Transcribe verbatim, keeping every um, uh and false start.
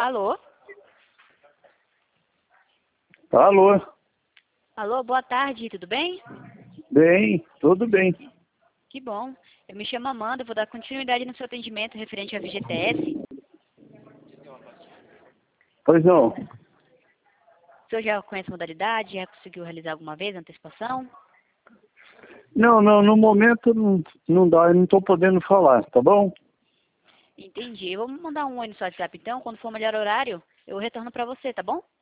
Alô? Alô? Alô, boa tarde, tudo bem? Bem, tudo bem. Que bom. Eu me chamo Amanda, vou dar continuidade no seu atendimento referente ao V G T S. Pois não. O senhor já conhece a modalidade? Já conseguiu realizar alguma vez a antecipação? Não, não, no momento não, não dá, eu não estou podendo falar, tá bom? Entendi. Eu vou mandar um oi no seu WhatsApp então, quando for o melhor horário, eu retorno para você, tá bom?